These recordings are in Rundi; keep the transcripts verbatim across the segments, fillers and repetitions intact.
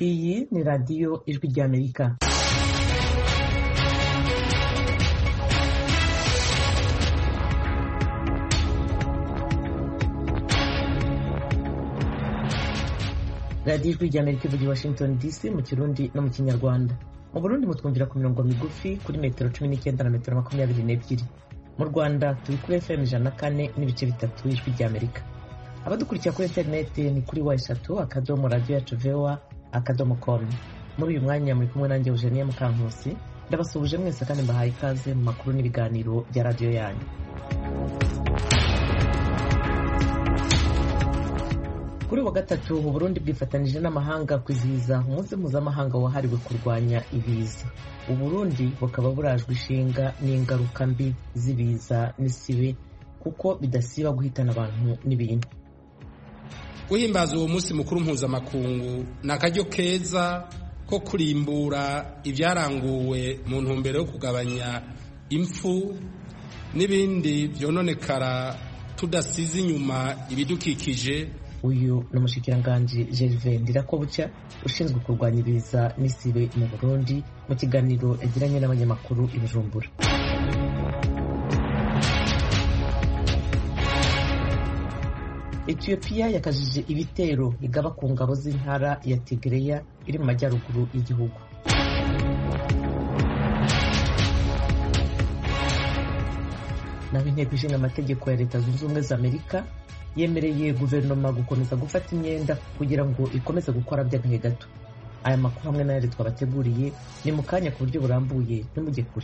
Iyi ni radiyo Ijwi ry'Amerika. radiyo Ijwi ry'Amerika ivugira Washington D C mu Kirundi no mu Kinyarwanda. Mu Burundi mutwumvira ku mirongo migufi kuri metero cumi n'icyenda na metero makumyabiri n'ebyiri. Mu Rwanda turi kuri F M ijana na kane n'ibice bitatu Ijwi ry'Amerika. Abadukurikira kuri interineti ni kuri wa eshatu akadomo radiyo yacu voa akadomo com. Muri uyu mwanya muri kumwe nanjye Eugenie Mukankusi, ndabasuhuje mwese kandi mbahaye ikaze mu makuru n'ibiganiro bya radiyo yanyu. Kuri wa gatatu u Burundi bwifatanije n'amahanga kwizihiza umunsi mpuzamahanga wahariwe kurwanya ibiza. U Burundi bukaba burajwe ishinga n'ingaruka mbi z'ibiza n'isibe kuko bidasiba guhitana abantu n'ibintu. Guhimbaza uwo munsi mukuru mpuzamakungu ni akaryo keza ko kurimbura ibyaranguwe mu ntumbero yo kugabanya impfu n'ibindi byononekara tudasize inyuma ibidukikije. Uyu ni umushikiranganji Gervais Ndirakobuca ushinzwe kurwanya ibiza n'isibe mu Burundi mu kiganiro yagiranye n'abanyamakuru i Bujumbura. Ethiopia yakajije ibitero igaba ku ngabo z'intara ya Tigray iri mu majyaruguru y'igihugu. Naho inteko ishinga amategeko ya Leta Zunze Ubumwe za Amerika yemereye guverinoma gukomeza gufata imyenda kugira ngo ikomeze gukora by'agahe gato. Aya makuru hamwe n'ayandi twabateguriye ni mu kanya ku buryo burambuye n'umujye kure.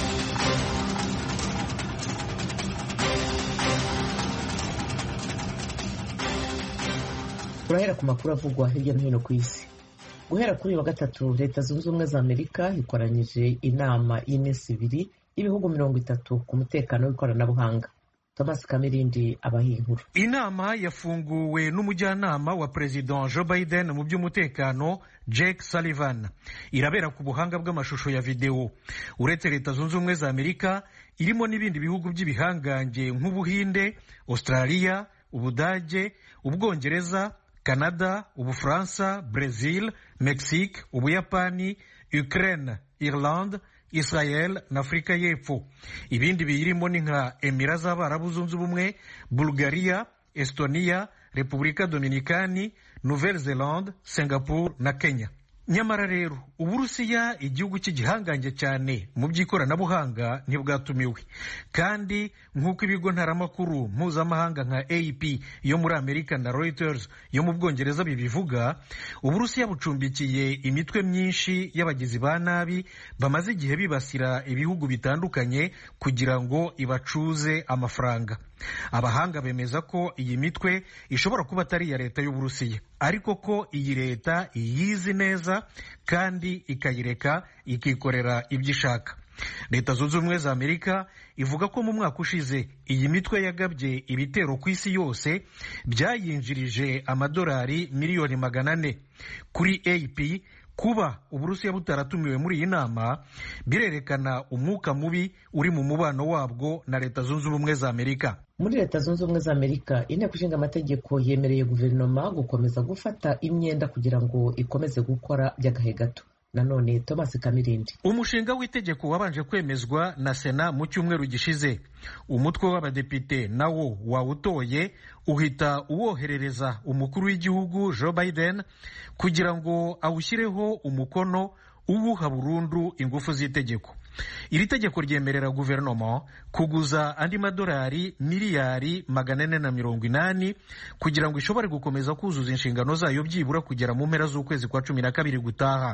Turahera ku makuru avugwa hirya no hino ku isi. Guhera kuri wa gatatu Leta Zunze Ubumwe za Amerika ikoranyije inama y'imisi ibiri y'ibihugu mirongo itatu ku mutekano w'ikoranabuhanga. Thomas Kamirindi abahinkuru. Inama yafunguwe n'umujyanama wa President Joe Biden mu by'umutekano Jake Sullivan. Irabera ku buhanga bw'amashusho ya video. Uretse Leta Zunze Ubumwe za Amerika irimo n'ibindi bihugu by'ibihangange nk'Ubuhinde, Australia, Ubudage, Ubwongereza, Canada, Ubufaransa, Brazil, Mexique, Ubuyapani, Ukraine, Irlande, Israel na Afrika y'Epfo. Ibindi biyirimo ni nka Emirates z'Abarabu Zunze Ubumwe, Bulgaria, Estonia, Repubulika Dominikani, Nouvelle-Zélande, Singapore na Kenya. Nyamara rero Uburusiya, igihugu cy'igihangange cyane mu by'ikoranabuhanga, ntibwatumiwe. Kandi nk'uko ibigo ntaramakuru mpuzamahanga nka A P yo muri Amerika na Reuters yo mu Bwongereza bibivuga, Uburusiya bucumbikiye imitwe myinshi y'abagizi ba nabi bamaze igihe bibasira ibihugu bitandukanye kugira ngo ibacuze amafaranga. Abahanga bemeza ko iyi mitwe ishobora kuba atari iya leta y'Uburusiya, ariko ko iyi leta iyizi neza kandi ikayireka ikikorera ibyo ishaka. Leta Zunze Ubumwe za Amerika ivuga ko mu mwaka ushize iyi mitwe yagabye ibitero ku isi yose byayinjirije amadolari miliyoni magana ane. Kuri A P, kuba Uburusiya butaratumiwe muri iyi nama birerekana umwuka mubi uri mu mubano wabwo na Leta Zunze Ubumwe za Amerika. Muri Leta Zunze Ubumwe za Amerika inteko ishinga amategeko yemereye guverinoma gukomeza gufata imyenda kugira ngo ikomeze gukora by'agahe gato. Nanone Thomas Kamirindi. Umushinga w'itegeko wabanje kwemezwa na Sena mu cyumweru gishize. Umutwe w'abadepite nawo wawutoye uhita uwoherereza umukuru w'igihugu Joe Biden kugira ngo awushyireho umukono uwuha burundu ingufu z'itegeko. Iri tegeko ryemerera guverinoma kuguza andi madolari miliyari magana ane na mirongo inani kugira ngo ishobore gukomeza kuzuza inshingano zayo byibura kugera mu mpera z'ukwezi kwa cumi na kabiri gutaha.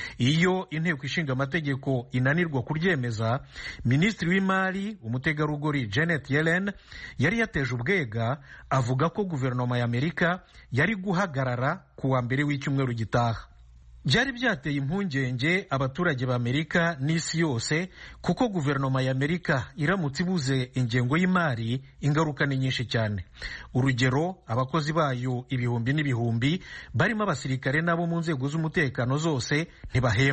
Iyo inteko ishinga amategeko inanirwa kuryemeza, Minisitiri w'Imari umutegarugori Janet Yellen yari yateje ubwega avuga ko guverinoma ya Amerika yari guhagarara ku wa mbere w'icyumweru gitaha. Byari byateye impungenge abaturage b'Amerika n'isi yose kuko guverinoma ya Amerika iramutse ibuze ingengo y'imari ingaruka ni nyinshi cyane. Urugero, abakozi bayo ibihumbi n'ibihumbi barimo abasirikare nabo mu nzego z'umutekano zose ntibahembwa.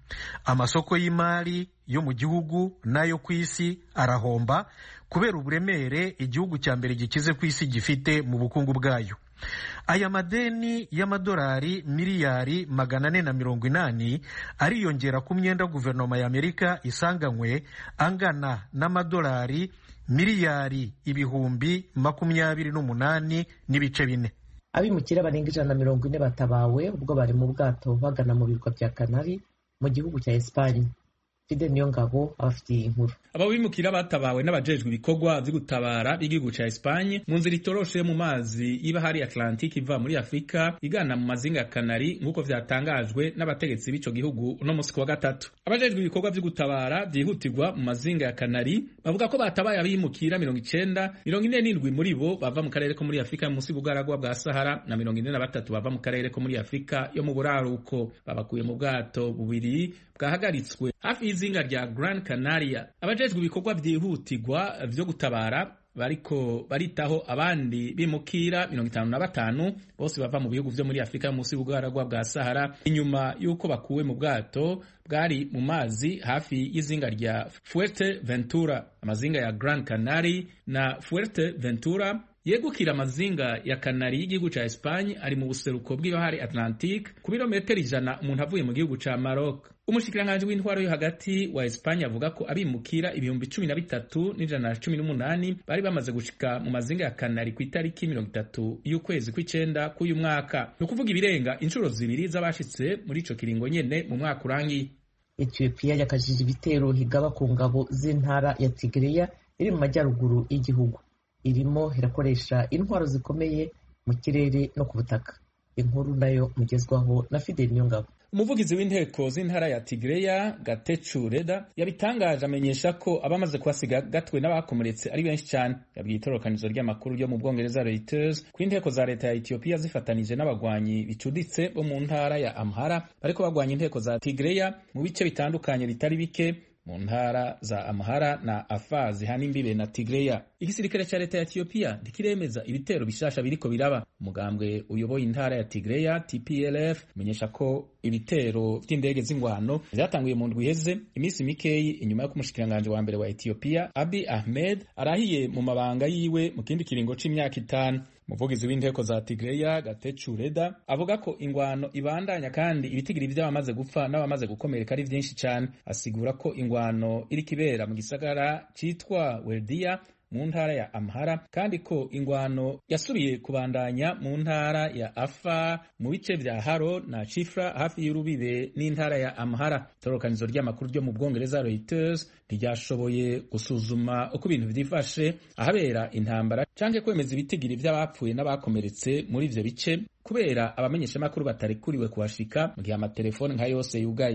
amasoko y'imari yo mu gihugu n'ayo ku isi arahomba kubera uburemere igihugu cya mbere gikize ku isi gifite mu bukungu bwayo. Aya madeni y'amadolari miliyari magana ane na mirongo inani ariyongera ku myenda guverinoma ya Amerika isanganywe angana n'amadolari miliyari ibihumbi makumyabiri n'umunani n'ibice bine. Abimukira barenga ijana na mirongo ine batabawe ubwo bari mu bwato bagana mu birwa bya Kanari mu gihugu cya Espanye. Fide Niyongabo abafitiye inkuru. Aba bimukira batabawe n'abajejwe ibikorwa vyo gutabara b'igihugu ca Espanye mu nzira itoroshe mu mazi y'ibahari Atlantique iva muri Afrika igana mu mazinga ya Kanari nk'uko vyatangajwe n'abategetsi b'ico gihugu uno musi wa gatatu. Abajejwe ibikorwa vyo gutabara vyihutirwa mu mazinga ya Kanari bavuga ko batabaye abimukira mirongo icenda, mirongo ine n'indwi muri bo bava mu karere ko muri Afrika munsi bugaragwa bwa Sahara na mirongo ine na batatu bava mu karere ko muri Afrika yo mu buraruko. Babakuye mu bwato bubiri bwahagaritswe hafi y'izinga rya Gran Canaria. Abajejwe ibikorwa vyihutirwa vyo gutabara bariko baritaho abandi bimukira mirongo itanu na batanu bose bava mu bihugu vyo muri Afrika munsi y'ubugaragwa bwa Sahara inyuma yuko bakuwe mu bwato bwari mu mazi hafi y'izinga rya Fuerteventura. Amazinga ya Gran Canaria na Fuerteventura yegukira amazinga ya Kanari y'igihugu ca Espanye ari mu buseruko bw'ibahari Atlantique ku birometero ijana umuntu avuye mu gihugu ca Maroc. Umushikiranganje w'intwaro yo hagati wa Espanye avuga ko abimukira ibihumbi cumi na bitatu n'ijana na cumi n'umunani bari bamaze gushika mu mazinga ya Kanari ku itariki mirongo itatu y'ukwezi kw'icenda k'uyu mwaka. Ni ukuvuga ibirenga inshuro zibiri z'abashitse muri ico kiringo nyene mu mwaka urangiye. Ethiopia yakajije ibitero higaba ku ngabo z'intara ya Tigray iri mu majyaruguru y'igihugu. Irimo irakoresha intwaro zikomeye mu kirere no ku butaka. Inkuru nayo mugezwaho na Fidel Niyongabo. Umuvugizi w'inteko z'intara ya Tigray Getachew Reda yabitangaje amenyesha ko abamaze kwasiga gatwe n'abakomeretse ari benshi cyane. Yabwiye itorokanizo ry'amakuru ryo mu Bwongereza Reuters ko inteko za leta ya Ethiopia zifatanije n'abagwanyi bicuditse bo mu ntara ya Amhara bariko bagwanya inteko za Tigray mu bice bitandukanye bitari bike mu ntara za Amhara na Afar zihana imbibe na Tigray. Igisirikare ca leta ya Ethiopia ndikiremeza ibitero bishasha biriko biraba. Umugambwe uyoboye intara ya Tigray T P L F menyesha ko ibitero vy'indege z'ingwano vyatanguye mu ndwi iheze imisi mikeyi inyuma yo kumushikiranganje wa mbere wa Ethiopia Abiy Ahmed arahiye mu mabanga yiwe mu kindi kiringo c'imyaka itanu. Umuvugizi w'inteko za Tigray Getachew Reda avuga ko ingwano ibandanya kandi ibitigiri vy'abamaze gupfa n'abamaze gukomereka ari vyinshi cyane. Asigura ko ingwano iri kibera mu gisagara citwa Weldia mu ntara ya Amhara kandi ko ingwano yasubiye kubandanya mu ntara ya Afar mu bice vya Haro na Chifra hafi y'urubibe n'intara ya Amhara. Torokanizo ry'amakuru ryo mu Bwongereza Reuters ntiryashoboye gusuzuma uko ibintu vyifashe ahabera intambara canke kwemeza ibitigiri vy'abapfuye n'abakomeretse muri ivyo bice kubera abamenyesha makuru batarekuriwe kuhashika mu gihe amatelefone nka yose yugaye.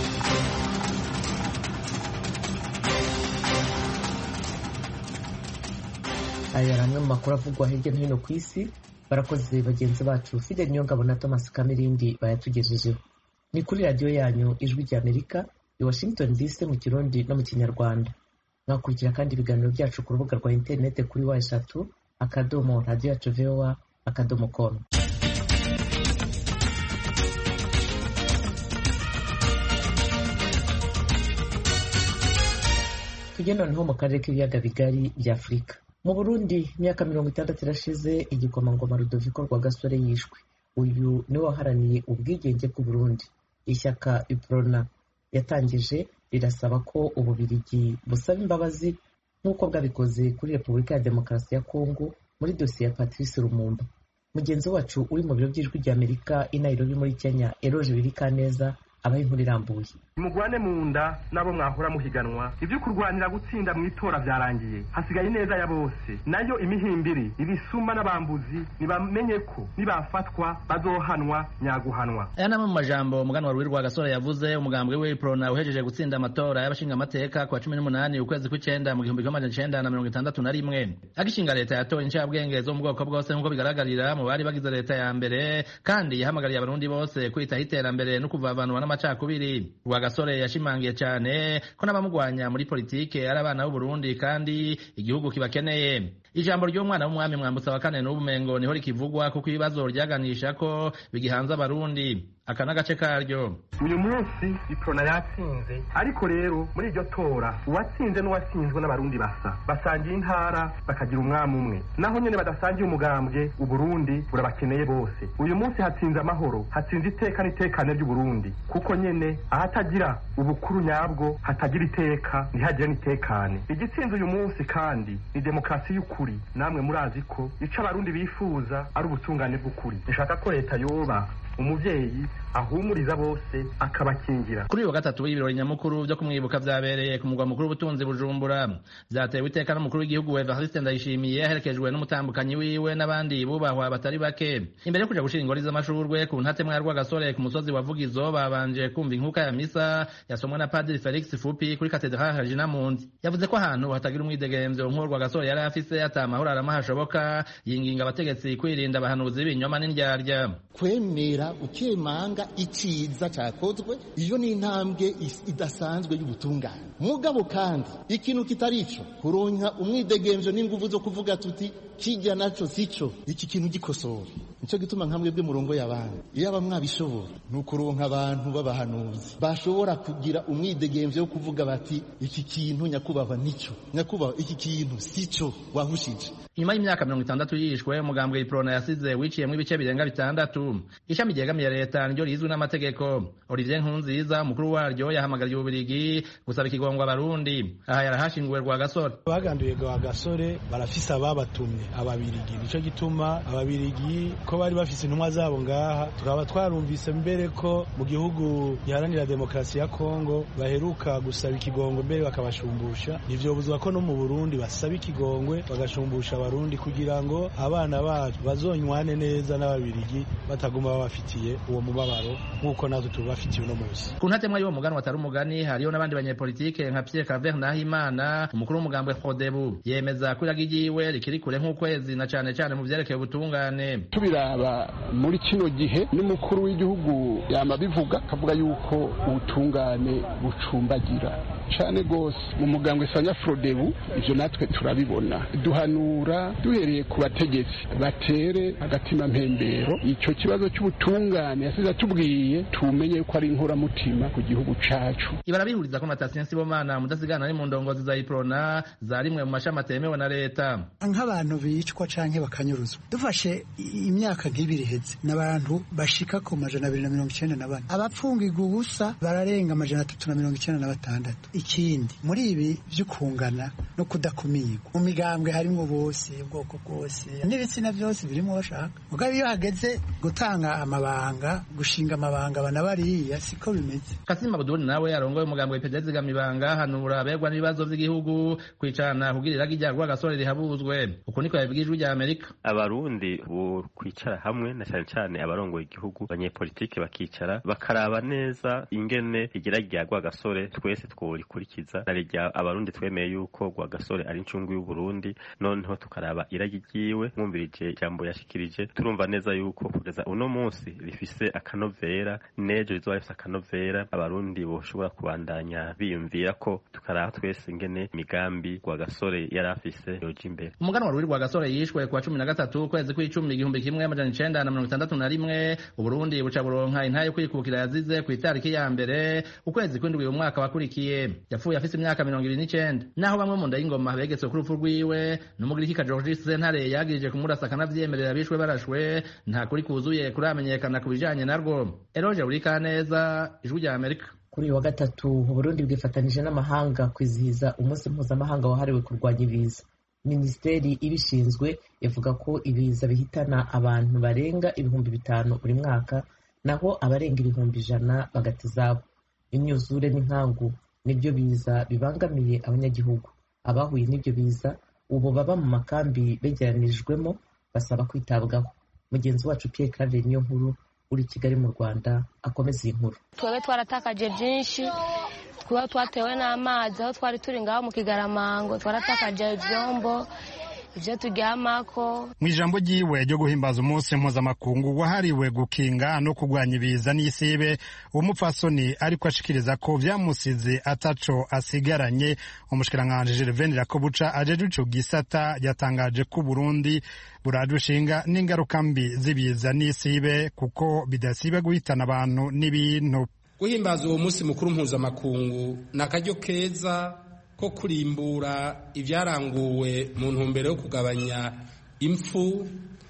Aya ramwe mu makuru avugwa hirya no hino ku isi. Barakoze bagenzi bacu Fidel Niyongabo na Thomas Kamirindi bayatugejejeho. Ni kuri radio yanyu Ijwi rya Amerika i Washington D C mu Kirundi no mu Kinyarwanda. Mwakurikira kandi ibiganiro byacu ku rubuga rwa internet kuri wa eshatu akadomo radio yacu V O A akadomo com. Tugenda noneho mu karere k'ibiyaga bigari bya Afurika. Mu Burundi imyaka mirongo itandatu irashize igikomangoma Rudoviko Rwagasore yishwe. Uyu niwe waharaniye ubwigenge bw'u Burundi. Ishyaka Iprona yatangije rirasaba ko Ububirigi busaba imbabazi nk'uko bwabikoze kuri Repubulika ya Demokarasi ya Kongo muri dosiye ya Patrice Lumumba. Mugenzi wacu uri mu biro by'Ijwi rya Amerika i Nairobi muri Kenya, Eroje Birikaneza abaye inkuru irambuye. Mugwane mu nda nabo mwahora muhiganwa, ibyo kurwanira gutsinda mu itora byarangiye, hasigaye neza ya bose. Nayo imihimbiri ibisuma n'abambuzi nibamenye ko nibafatwa bazohanwa nyaguhanwa. Aya namwe mu majambo umuganwa Rwirwa Rwagasore yavuze umugambwe we Iprona uhejeje gutsinda amatora y'abashinga amateka kwa cumi n'umunani ukwezi kw'icenda mu gihumbi kimwe amajana icenda na mirongo itandatu na rimwe. Agishinga leta yatoye incabwenge zo mu bwoko bwose nk'uko bigaragarira mu bari bagize leta ya mbere, kandi yahamagariye abarundi bose kwitaho iterambere no kuvavanwa n'amacakubiri. Rwagasore yashimangiye cyane ko n'abamugwanya muri politike ari abana b'u Burundi kandi igihugu kibakeneye. Ijambo ry'umwana w'umwami Mwambutsa wa kane n'ubumengo niho rikivugwa kuko ibibazo ryaganisha ko bigihanze abarundi. aka n'agace karyo. Uyu munsi iprona yatsinze, ariko rero muri iryo tora uwatsinze n'uwatsinzwe n'abarundi basa basangiye intara bakagira umwami umwe, naho nyene badasangiye umugambwe uburundi burabakeneye bose. Uyu munsi hatsinze amahoro, hatsinze iteka n'itekane ry'uburundi, kuko nyene ahatagira ubukuru nyabwo hatagira iteka ntihagire n'itekane. Igitsinze uyu munsi kandi ni demokarasi y'ukuri, namwe murazi ko ico abarundi bifuza ari ubutungane bw'ukuri. Nshaka ko leta yoba umuvyeyi ahumuriza bose akabakingira. Kuri uyu wa gatatu w'ibirori nyamukuru byo kumwibuka vyabereye ku mugwa mukuru w'ubutunzi Bujumbura, vyatewe iteka n'umukuru w'igihugu Evariste Ndayishimiye aherekejwe n'umutambukanyi wiwe n'abandi bubahwa batari bake. Imbere yo kuja gushira ingori z'amashurwe ku ntate mwa Rwagasore ku musozi wa Vugizo, babanje kumva inkuka ya misa yasomwe na Padiri Felix Fupi kuri Katedrale Regina Mundi. Yavuze ko ahantu hatagira umwidegemvyo nk'uwo Rwagasore yari afise atamahoro aramahashoboka, yinginga abategetsi kwirinda abahanuzi b'ibinyoma n'indyarya. Kwemera ukemanga iciza cyakozwe, iyo ni intambwe idasanzwe y'ubutungane. Mugabo kandi ikintu kitarico kuronka umwidegemvyo n'inguvu zo kuvuga tuti kijya naco sico, iki kintu gikosora. Nico gituma nkamwe bwe murongo y'abantu iyo abamwabishobora nukuronka abantu b'abahanuzi bashobora kugira umwidegemvyo wo kuvuga bati iki kintu nyakubahwa nico, nyakubahwa iki kintu sico wahushije. Nyuma y'imyaka mirongo itandatu yishwe, umugambwe iprona yasize wiciyemwo ibice birenga bitandatu. Ishami ryegamiye leta niryo rizwi n'amategeko. Olivier Nkurunziza umukuru waryo yahamagariye Ububirigi gusaba ikigongwe abarundi. Aha yarahashinguwe Rwagasore. Baganduye Rwagasore barafise ababatumye ababirigi, nico gituma ababirigi ko bari bafise intumwa zabo ngaha, tukaba twarumvise mbere ko mu gihugu giharanira demokarasi ya Kongo baheruka gusaba ikigongwe mbere bakabashumbusha. Nivyo buzwa ko no mu Burundi basaba ikigongwe bagashumbusha abarundi kugira ngo abana bacu bazonywane neza n'ababirigi bataguma babafitiye uwo mubabaro nk'uko natwe tubafitiye uno munsi. Ku ntatemwa y'uwo mugani watari umugani hariyo n'abandi banyepolitike nka Pierre Claver Nahimana umukuru w'umugambwe Frodebu, yemeza ko iragiye rikiri kure nk'ukwezi na cane cane mu vyerekeye ubutungane. Tubiraba muri kino gihe n'umukuru w'igihugu yama bivuga kavuga yuko ubutungane bucumbagira cane gose mu mugambwe Sanya Frodebu. Ivyo natwe turabibona, duhanura duhereye ku bategetsi batere agatima mpembero ico kibazo cy'ubutungane yasize tubwiye tumenye ko ari inkora mutima ku gihugu cacu. Ibarabihuriza ko Natasien Sibomana mudasigana ari mu ndongozi za iprona zarimwe mu mashami atemewe na leta. Nk'abantu bicwa canke bakanyuruzwa, dufashe imyaka nk'ibiri heze n'abantu bashika ku majana abiri na mirongo icenda na bane, abapfungirwa ubusa bararenga amajana atatu na mirongo icenda na batandatu. Ikindi muri ibi vy'ukungana no kudakumirwa mu migambwe harimwo bose ubwoko bwose n'ibitsina byose birimo bashaka. Mugabo iyo hageze gutanga amabanga, gushinga amabanga bana bariya siko bimeze. Kasima Abdul nawe yarongoye umugambwe P D Z gamibanga hanura abegwa n'ibibazo by'igihugu kwicarana kugira iragijya Rwagasore rihabuzwe. Uko niko yabigijwe rya Amerika. Abarundi bo kwicara hamwe na cyane cyane abarongoye igihugu, abanyepolitike bakicara bakaraba neza ingene igiragijya Rwagasore twese twurikurikiza. Narejya abarundi twemeye yuko Rwagasore ari incungu y'u Burundi, noneho tukaraba iragigiwe mwumvirije jambo yashikirije. Turumva neza yuko kugeza uno munsi rifise akanovera, nejo rizoba rifise akanovera, abarundi boshobora kubandanya biyumvira ko tukaraba twese ingene migambi Rwagasore yari afise yoja imbere. Umugano wari Rwagasore yishwe kwa cumi na gatatu kwezi kw'icumi igihumbi kimwe amajana icenda na mirongo itandatu na rimwe. Uburundi buca buronka intahe kwikukira yazize ku itariki ya mbere ukwezi kw'indwi uyu mwaka wakurikiye. Yapfuye afise imyaka mirongo ibiri n'icenda, naho bamwe mu nda y'ingoma begetse ku rupfu rwiwe n'umugiriki Georges Sentare yagirije kumurasa akanavyemerera bishwe barashwe. Nta kuri kuzuye kuramenyekana ku bijanye narwo. Eroje Urikaneza, Ijwi rya Amerika. Kuri uyu wa gatatu Uburundi bwifatanije n'amahanga kwizihiza umunsi mpuzamahanga wahariwe kurwanya ibiza. Minisiteri ibishinzwe ivuga ko ibiza bihitana abantu barenga ibihumbi bitanu buri mwaka, naho abarenga ibihumbi ijana bagata izabo. Imyuzure n'inkangu nibyo biza bibangamiye abanyagihugu. Abahuye n'ibyo biza ubu baba mu makambi begeranijwemo basaba kwitabwaho. Mugenzi wacu Pierre Claver niyo nkuru uri Kigali mu Rwanda akomeza iyi nkuru. Twebwe twaratakaje byinshi, twaba twatewe n'amazi aho twari turi ngaho mu Kigaramango, twaratakaje ivyombo, ibyo turyamako. Mu ijambo ryiwe ryo guhimbaza umunsi mpuzamakungu wahariwe gukinga no kurwanya ibiza n'isibe, uwo mupfasoni ariko ashikiriza ko vyamusize ataco asigaranye. Umushikiranganji Gervais Ndirakobuca ajejwe ico gisata yatangaje ko Burundi buradushinga n'ingaruka mbi z'ibiza n'isibe kuko bidasiba guhitana abantu n'ibintu. Guhimbaza uwo munsi mukuru mpuzamakungu ni akaryo keza ko kurimbura ivyaranguwe mu ntumbero yo kugabanya impfu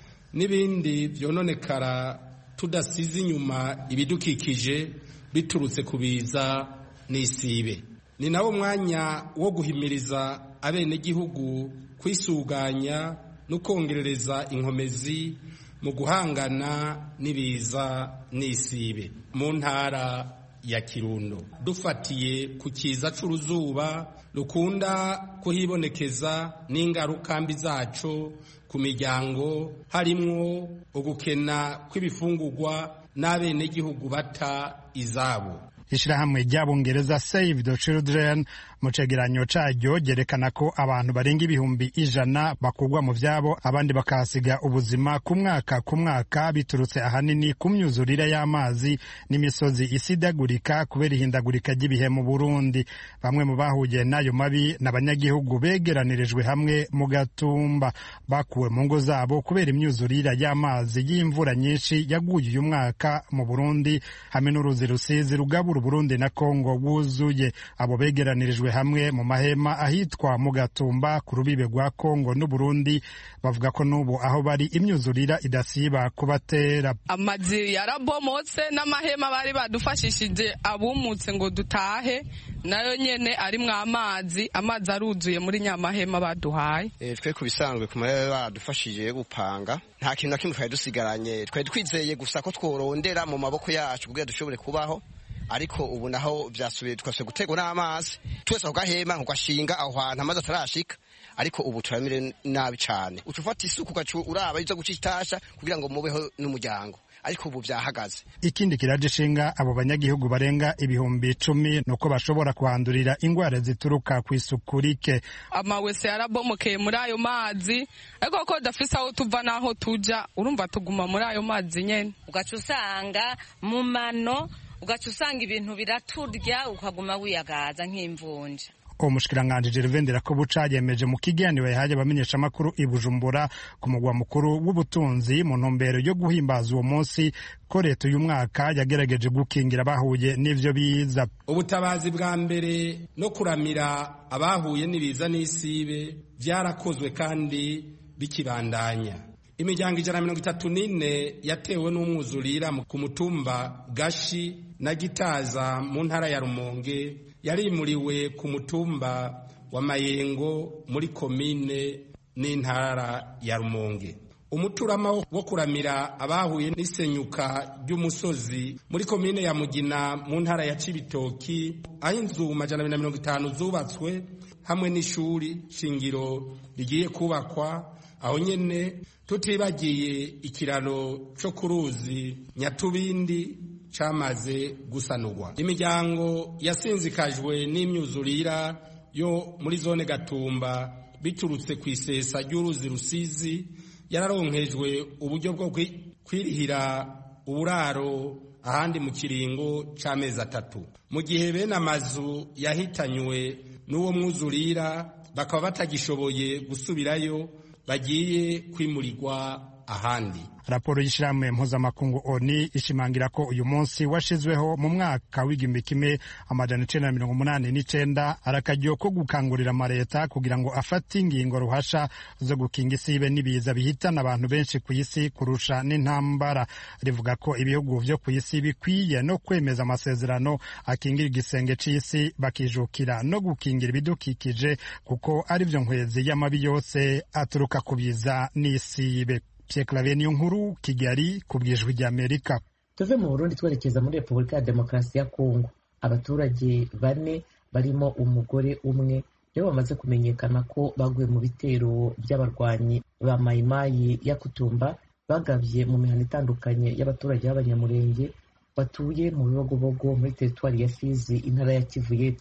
n'ibindi vyononekara tudasize inyuma ibidukikije biturutse kubiza n'isibe. Ni nawo mwanya wo guhimiriza abenegihugu kwisuganya no kongerereza inkomezi mu guhangana n'ibiza n'isibe. Mu ntara ya Kirundo dufatiye ku kiza c'uruzuba rukunda kuhibonekeza n'ingaruka mbi zaco ku miryango, harimwo ugukena kw'ibifungurwa n'abenegihugu bata izabo. Ishirahamwe ry'Abongereza Save the Children mu cegeranyo caryo ryerekana ko abantu barenga ibihumbi ijana bakugwa mu vyabo, abandi bakahasiga ubuzima ku mwaka ku mwaka biturutse ahanini ku myuzurire y'amazi n'imisozi isidagurika kubera ihindagurika ry'ibihe mu Burundi. Bamwe mu bahuye n'ayo mabi n'abanyagihugu begeranirijwe hamwe mu Gatumba, bakuwe mu ngo zabo kubera imyuzurire y'amazi y'imvura nyinshi yaguye uyu mwaka mu Burundi, hamwe n'uruzi rusizi rugabura Burundi na Kongo wuzuye. Abo begeranirijwe hamwe mu mahema ahitwa mu Gatumba ku rubibe rwa Kongo n'u Burundi bavuga ko n'ubu aho bari imyuzurira idasiba kubatera. Amazi yarabomotse n'amahema bari badufashishije abumutse ngo dutahe nayo nyene ari mwa amazi amazi aruzuye muri nyamahema baduhaye. E, twe kubisanzwe ku mahema badufashije gupanga nta kintu na kimwe twari dusigaranye, twari twizeye gusa ko tworondera mu maboko yacu kugira dushobore kubaho, ariko ubu naho vyasubiye twasubiye gutegwa n'amazi twese kugahema kugashinga aho hantu amazi atarashika, ariko ubu turamire nabi cane. Ucufata isuku gacu uraba izo gucitasha kugira ngo mubeho n'umuryango, ariko ubu vyahagaze. Ikindi kiraje shinga abo banyagihugu barenga ibihumbi icumi nuko bashobora kuhandurira ingwara zituruka kw'isuku rike. Amawese yarabomokeye muri ayo mazi, ariko ko dafise aho tuva naho tuja, urumva tuguma muri ayo mazi nyene. Ugaca usanga mu mano, ugaca usanga ibintu biraturya ukaguma wiyagaza nk'imvunja. Umushikiranganji Gervais Ndirakobuca yemeje mu kiganiro yahaye abamenyesha makuru i Bujumbura ku mugwa mukuru w'ubutunzi mu ntumbero yo guhimbaza uwo munsi ko leta uyu mwaka yagerageje gukingira abahuye n'ivyo biza. Ubutabazi bwa mbere no kuramira abahuye n'ibiza n'isibe vyarakozwe kandi bikibandanya. Imiryango ijana na mirongo itatu n'ine yatewe n'umwuzurira ku mutumba Gashi na Gitaza mu ntara ya Rumonge yarimuriwe ku mutumba wa Mayengo muri komine n'intara ya Rumonge. Umuturama wo kuramira abahuye n'isenyuka ry'umusozi muri komine ya Mugina mu ntara ya Cibitoki, aho inzu amajana abiri na mirongo itanu zubatswe hamwe n'ishuri shingiro rigiye kubakwa aho nyene, tutibagiye ikiraro co kuruzi Nyatubindi camaze gusanurwa. Imiryango yasinzikajwe n'imyuzurira yo muri zone Gatumba biturutse kw'isesa ry'uruzi Rusizi yararonkejwe uburyo bwo kwirihira uburaro ahandi mu kiringo c'amezi atatu, mu gihe bene amazu yahitanywe n'uwo mwuzurira bakaba batagishoboye gusubirayo, bagiye kwimurirwa ahandi. Raporo y'ishirahamwe mpuzamakungu O N U ishimangira ko uyu munsi washizweho mu mwaka w'igihumbi kimwe amajana icenda na mirongo umunani n'icenda arakaryo ko gukangurira amaleta kugira ngo afate ingingo ruhasha zo gukinga isibe n'ibiza bihitana abantu benshi ku isi kurusha n'intambara. Rivuga ko ibihugu vyo ku isi bikwiye no kwemeza amasezerano akingira igisenge c'isi, bakijukira no gukingira ibidukikije kuko ari vyo nkwezi y'amabi yose aturuka ku biza n'isibe. Pierre Claver Niyonkuru, Kigali, ku bw'ijwi ry'Amerika. Tuve mu Burundi twerekeza muri Repubulika ya Demokarasi ya Kongo. Abaturage bane barimo umugore umwe nibo bamaze kumenyekana ko baguye mu bitero by'abarwanyi ba Mayimayi ya Kutumba bagavye mu mihana itandukanye y'abaturage b'abanyamurenge batuye mu bibogobogo muri teritwari ya Fizi, intara ya Kivu y'Epfo.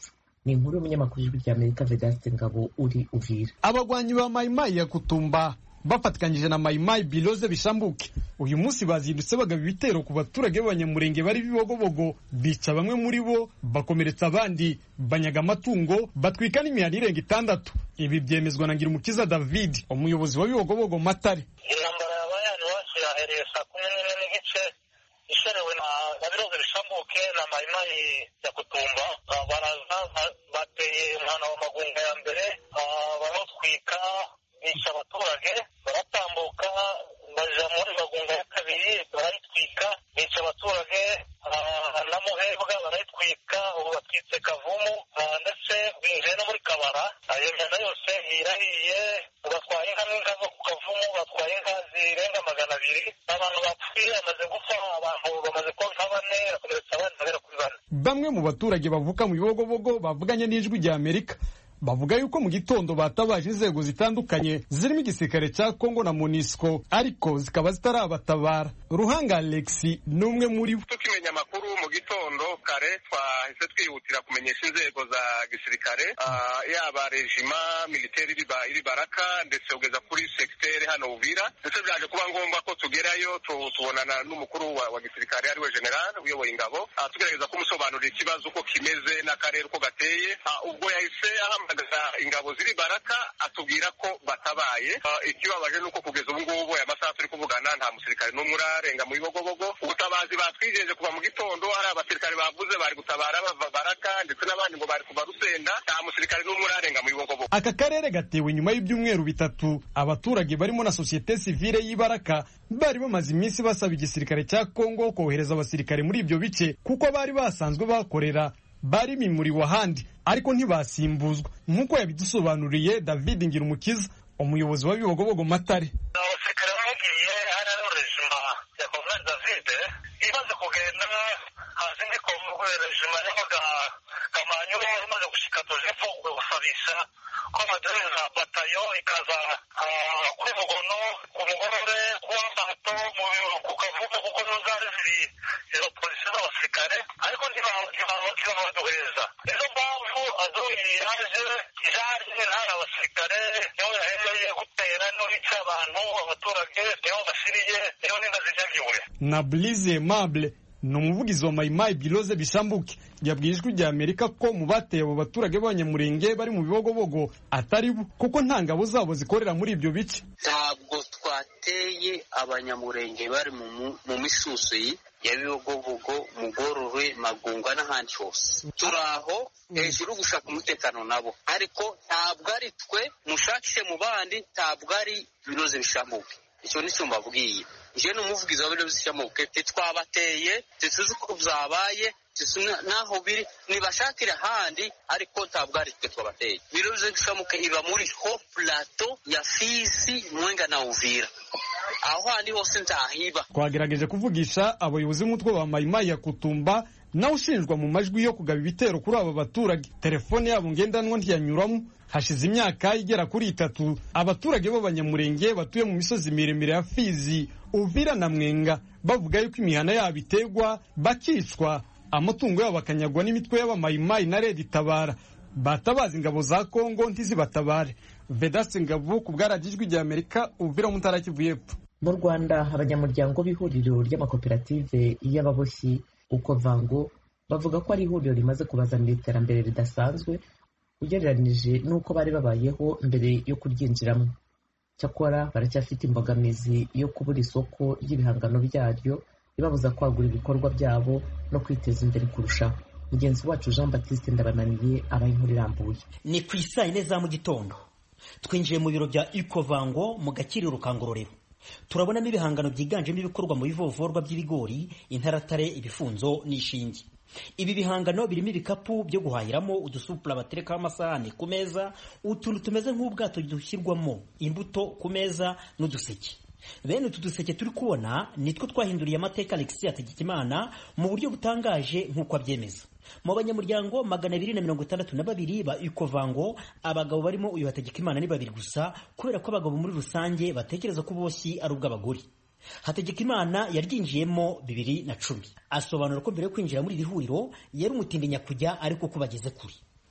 ni inkuru y'umunyamakuru w'ijwi ry'Amerika Vedaste Ngabo uri Uvira. Abagwanyi ba Maimai ya Kutumba bafatikanyije na Maimai Biloze Bishambuke uyu munsi bazindutse bagaba ibitero ku baturage b'abanyamurenge bari bibogobogo, bica bamwe muri bo, bakomeretsa abandi, banyaga amatungo, batwika n'imihana irenga itandatu. Ibi byemezwa na Ngirumukiza David, umuyobozi wa bibogobogo Matare. Intambara yabaye hano iwacu yahereye saa kumi n'imwe n'igice isherewe na Biloze Bishambuke na Maimai ya Kutumba. Baraza bateye umwana wa Magunga ya mbere, baratwika bica abaturage, baratambuka baja muri Magunga ya kabiri barayitwika, bica abaturage na Muhebwa barayitwika, ubu batwitse Kavumu ndetse binjiye no muri Kabara. Ayo mihanda yose irahiye, batwaye inka n'inka zo ku Kavumu, batwaye inka zirenga magana abiri, abantu bapfuye bamaze gupfa, abantu bamaze kuba nka bane, bakomeretsa abandi bagera kuri bane. Bamwe mu baturage bavuka mu bibogobogo bavuganye n'ijwi rya Amerika bavuga yuko mu gitondo batabaje inzego zitandukanye zirimo igisirikare cya Kongo na MONUSCO ariko zikaba zitarabatabara. Ruhanga Alexi n'umwe muri bo. Tukimenya amakuru mu gitondo kare twahise twihutira kumenyesha inzego za gisirikare, uh, yaba regima militaire iri Baraka ndetse ugeza kuri secteur hano Uvira, ndetse byaje kuba ngombwa ko tugerayo tubonana n'umukuru wa, wa gisirikare ari we general uyoboye ingabo, uh, tugerageza kumusobanurira ikibazo uko kimeze n'akarere uko gateye. Uh, ubwo yahise ahamagaza ingabo ziri Baraka atubwira ko batabaye. Uh, ikibabaje nuko kugeza ubu ngubu aya masaha turi kuvugana nta musirikare n'umwe urarenga mu bibogobogo. Ubutabazi batwijeje kuva mu gitondo hari abasirikare bavuze bari gutabara bava Baraka ndetse n'abandi ngo bari kuva Rusenda, nta musirikare n'umwe urarenga mu bibogobogo. Aka karere gatewe nyuma y'ibyumweru bitatu abaturage barimo na societe civile y'Ibaraka bari bamaze iminsi basaba igisirikare cya Kongo kohereza abasirikare muri ibyo bice kuko bari basanzwe bakorera bari mimuriwe ahandi ariko ntibasimbuzwa nk'uko yabidusobanuriye David Ngirumukiza, umuyobozi wa bibogobogo Matare. Abasirikare bagiye hano regima ya Colonel David imaze kugenda hazindi ko regima yabaga Kamanyu imaze gushika tujepfo gusabisha ko madereza batayo ikaza kuri Mugono ku Mugorore kuwa Mbato ku Kavumu kuko zari ziri izo polisi n'abasirikare ariko ntibabaduheza. Izo mpamvu azoyi yaje ijaje ntari abasirikare niho yahereye gutera no yica abantu abaturage niho basiriye niho n'inda zijagiwe. Na Blaise Aimable ni umuvugizi wa Maimai Biloze Bishambuke yabwiye ijwi rya Amerika ko mu bateye abo baturage b'abanyamurenge bari mu bibogobogo atari bo kuko nta ngabo zabo zikorera muri ibyo bice. Ntabwo twateye abanyamurenge bari mu misusi ya bibogobogo, Mugororwe, Magunga n'ahandi hose. Turaho hejuru gushaka umutekano nabo ariko ntabwo ari twe mushakishe mu bandi, ntabwo ari Biloze Bishambuke. Icyo ni cyo mbabwiye. Je n'umuvugizi wa Biloze Bishambuke titwabateye tituzi ko byabaye naho biri nibashakira handi ariko ntabwo ari twe twabateye. Biloze Bishambuke iba muri ho plateau ya Fizi, Mwenga na Uvira. Aho handi hose ntahiba. Twagerageje kuvugisha abayobozi b'umutwe wa Maimai ya Kutumba nawe ushinjwa mu majwi yo kugaba ibitero kuri aba baturage. Telefone yabo ngendanwa ntiyanyuramo. Hashize imyaka igera kuri itatu abaturage b'abanyamurenge batuye mu misozi miremire ya Fizi, Uvira na Mwenga bavuga yuko imihana yabo itegwa, bakicwa, amatungo yabo akanyagwa n'imitwe y'abamayimayi na Red Tabara. Batabaza ingabo za Kongo ntizibatabare. Vedaste Ngabo ku bwaragijwe rya Amerika, Uvira mu ntara Kivu y'Epfo. Mu Rwanda abanyamuryango b'ihuriro ry'amakoperative y'ababoshyi uko vango bavuga ko ari ihuriro rimaze kubazanira iterambere ridasanzwe ugereranije n'uko bari babayeho mbere yo kuryinjiramo. Cyakora baracyafite imbogamizi yo kubura isoko ry'ibihangano byaryo ibabuza kwagura ibikorwa byabo no kwiteza imbere kurushaho. Mugenzi wacu Jean Baptiste Ndabananiye abaye inkuru irambuye. Ni ku isaa yine za mu gitondo twinjiye mu biro bya Ikovango mu Gakiriro ka Ngororero. Turabonamo ibihangano byiganjemo ibikorwa mu bivovorwa by'ibigori, intaratare, ibifunzo n'ishingi. Ibi bihangano birimo ibikapu byo guhahiramo, udusupura baterekaho amasahani ku meza, utuntu tumeze nk'ubwato dushyirwamo imbuto ku meza n'uduseke. Bene utu duseke turi kubona nitwo twahinduriye amateka Alexis Hategekimana mu buryo butangaje nk'uko abyemeza. Mu banyamuryango magana abiri na mirongo itandatu na babiri ba Ikovango, abagabo barimo uyu Hategekimana ni babiri gusa, kubera ko abagabo muri rusange batekereza ko uboshyi ari ubw'abagore. Hategekimana yaryinjiyemo bibiri na cumi. Asobanura ko mbere yo kwinjira muri iri huriro yari umutindinya kujya ariko ko bageze kuri. Na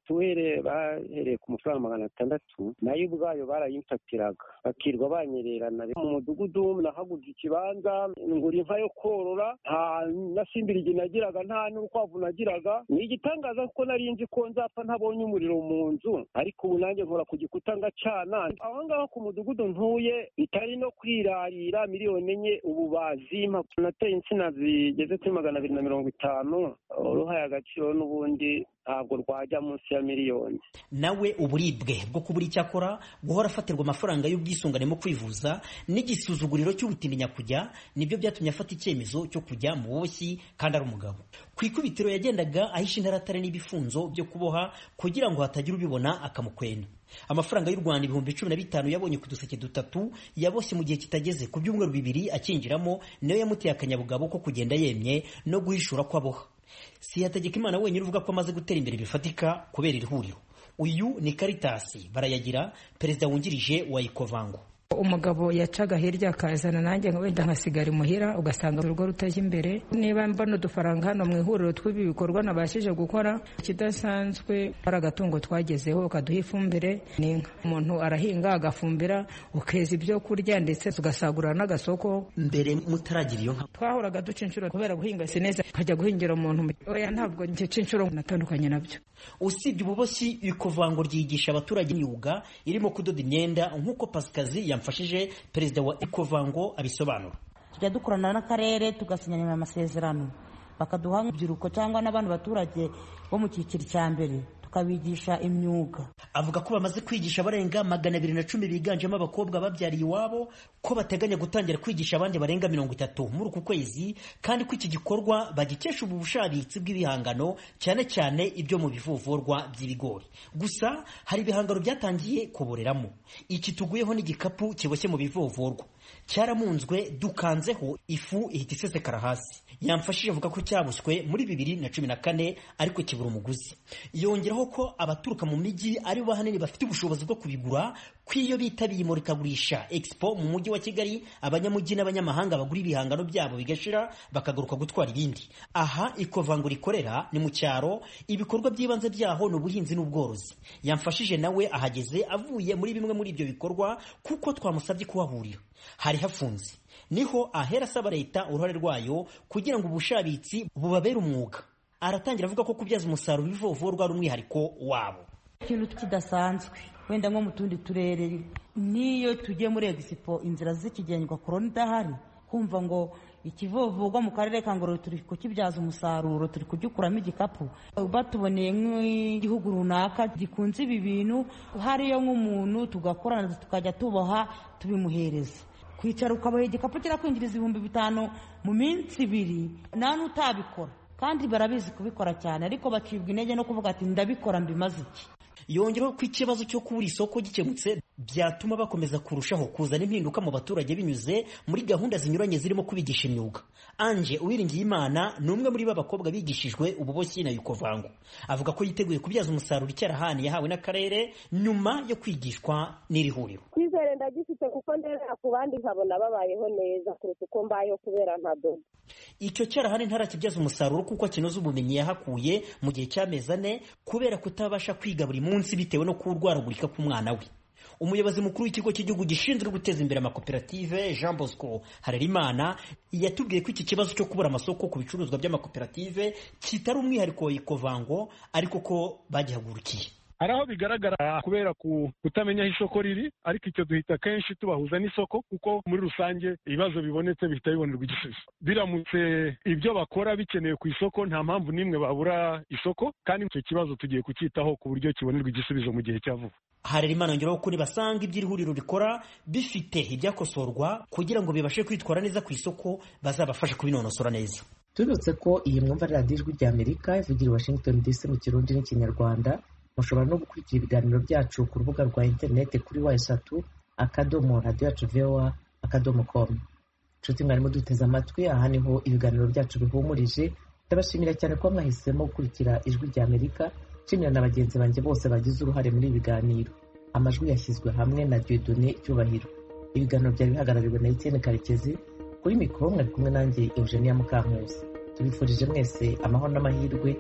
mituweli bahereye ku mafaranga magana atandatu nayo ubwayo barayimfatiraga bakirwa banyererana. Mu mudugudu nahaguze ikibanza ngura inka yo korora, nta na simbirigi nagiraga, nta n'urukwavu nagiraga. Ni igitangaza kuko nari nzi ko nzapfa ntabonye umuriro mu nzu, ariko ubu nanjye nkora ku gikuta ngacana. Aho ngaho ku mudugudu ntuye bitari no kwirarira miliyoni enye ubu bazimpa. Nateye insina zigeze kuri magana abiri na mirongo itanu, uruhaye agaciro n'ubundi ntabwo rwajya munsi ya miliyoni. Nawe uburibwe bwo kubura icyo akora, guhora afatirwa amafaranga y'ubwisungane mu kwivuza n'igisuzuguriro cy'ubutindi nyakujya nibyo byatumye afata icyemezo cyo kujya mu buboshyi kandi ari umugabo. Ku ikubitiro yagendaga ahisha intaratare n'ibifunzo byo kuboha kugira ngo hatagira ubibona akamukwena. Amafaranga y'u Rwanda ibihumbi cumi na bitanu yabonye ku duseke dutatu yaboshye mu gihe kitageze ku byumweru bibiri akinjiramo, niyo yamuteye akanyabugabo ko kugenda yemye no guhishura ko aboha. Si Hategekimana wenyine uvuga ko amaze gutera imbere bifatika kubera iri huriro. Uyu ni Caritas Barayagira, perezida wungirije wa Ecovango. Umugabo yacaga hirya akazana nanjye wenda nkasigara imuhira, ugasanga urugo rutaje imbere. Niba mbona udufaranga hano mu ihuriro tw'ibi bikorwa nabashije gukora, kidasanzwe ari agatungo twagezeho kaduha ifumbire n'inka. Umuntu arahinga agafumbira, ukeza ibyo kurya ndetse tugasagurana n'agasoko. Mbere mutaragira iyo nka twahoraga duca inshuro kubera guhinga sineza, kajya guhingira umuntu. Oya, ntabwo ngica inshuro, natandukanye nabyo. Usibye ububoshyi, Ecovango ryigisha abaturage imyuga irimo kudoda imyenda nk'uko Pasikazi yamfashije perezida wa Ecovango abisobanura. Tujya dukorana n'akarere tugasinyana amasezerano, bakaduha urubyiruko cyangwa n'abandi baturage bo mu cyiciro cya mbere tukabigisha imyuga. Avuga ko bamaze kwigisha barenga magana abiri na cumi biganjemo abakobwa babyariye iwabo, ko bateganya gutangira kwigisha abandi barenga mirongo itatu muri uku kwezi, kandi ko iki gikorwa bagikesha ubu bushabitsi bw'ibihangano cyane cyane ibyo mu bivovorwa by'ibigori. Gusa hari ibihangano byatangiye kuboreramo. Iki tuguyeho n'igikapu kiboshye mu bivovorwa cyaramunzwe dukanzeho ifu ihita isesekara hasi. Yamfashije avuga ko cyabuswe muri bibiri na cumi na kane ariko kibura umuguzi. Yongeraho ko abaturuka mu mijyi ari bo hanini bafite ubushobozi bwo kubigura, ko iyo bitabiye imurikagurisha Expo mu mujyi wa Kigali abanyamujyi n'abanyamahanga bagura ibihangano byabo bigashira bakagaruka gutwara ibindi. Aha Ecovango rikorera ni mu cyaro, ibikorwa by'ibanze byaho ni ubuhinzi n'ubworozi. Yamfashije nawe ahageze avuye muri bimwe muri ibyo bikorwa kuko twamusabye kuhahurira. Hari hafunze, niho ahera asaba leta uruhare rwayo kugira ngo ubushabitsi bubabere umwuga. Aratangira avuga ko kubyaza umusaruro ibivovorwa ari umwihariko wabo. Ikintu kidasanzwe wenda nko mu tundi turere, niyo tugiye muri Expo inzira z'ikigendwa korona idahari, kumva ngo ikivovogwa mu karere ka Ngororero turi kukibyaza umusaruro, turi kugikuramo igikapu. Batuboneye nk'igihugu runaka gikunze ibi bintu, hariyo nk'umuntu tugakorana tukajya tuboha tubimuhereza. Kwicara ukaboha igikapu kirakwinjiriza ibihumbi bitanu mu minsi ibiri, nta n'utabikora. Kandi barabizi kubikora cyane, ariko bacibwa intege no kuvuga ati ndabikora mbimaze iki. Yongeraho ko ikibazo cyo kubura isoko gikemutse byatuma bakomeza kurushaho kuzana impinduka mu baturage binyuze muri gahunda zinyuranye zirimo kubigisha imyuga. Ange Uwiringiyimana ni umwe muri b'abakobwa bigishijwe ububoshyi na Ecovango. Avuga ko yiteguye kubyaza umusaruro icyarahani yahawe n'akarere nyuma yo kwigishwa n'iri huriro. Kwizere ndagifite kuko ndera ku bandi nkabona babayeho neza kuruta uko mbayeho kubera ntadoda. Icyo cyarahani ntarakibyaza umusaruro kuko kinoza ubumenyi yahakuye mu gihe cy'amezi ane kubera kutabasha kwiga buri munsi bitewe no kurwaragurika k'umwana we. Umuyobozi mukuru w'ikigo cy'igihugu gishinzwe guteza imbere amakoperative Jean Bosco Harerimana yatubwiye ko iki kibazo cyo kubura amasoko ku bicuruzwa by'amakoperative kitari umwihariko wa Ecovango ariko ko bagihagurukiye. hari aho bigaragara kubera kutamenya aho isoko riri, ariko icyo duhita kenshi tubahuza n'isoko kuko muri rusange ibibazo bibonetse bihita bibonerwa igisubizo. Biramutse ibyo bakora bikenewe ku isoko nta mpamvu n'imwe babura isoko, kandi icyo kibazo tugiye kucyitaho ku buryo kibonerwa igisubizo mu gihe cya vuba. Harerimana yongeraho ko nibasanga iby'iri huriro rikora bifite ibyakosorwa kugira ngo bibashe kwitwara neza ku isoko bazabafasha kubinonosora neza. Tubibutse ko iyi mwumva radiyo ijwi rya Amerika ivugira i Washington D C mu Kirundi n'Ikinyarwanda. Mushobora no gukurikira ibiganiro byacu ku rubuga rwa interineti kuri wa eshatu akadomo radiyo yacu voa akadomo komu. Nshuti mwarimu duteze amatwi, aha niho ibiganiro byacu bihumurije. Ndabashimira cyane ko mwahisemo gukurikira ijwi rya Amerika. Nshimira na bagenzi banjye bose bagize uruhare muri ibi biganiro. Amajwi yashyizwe hamwe na Dieudonné Cyubahiro. Ibiganiro byari bihagarariwe na Etienne Karekezi. Kuri mikoro mwari kumwe nanjye Eugenia Mukankusi. Tubifurije mwese amahoro n'amahirwe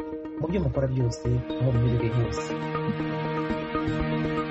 mu byo mukora byose mu biherereye hose.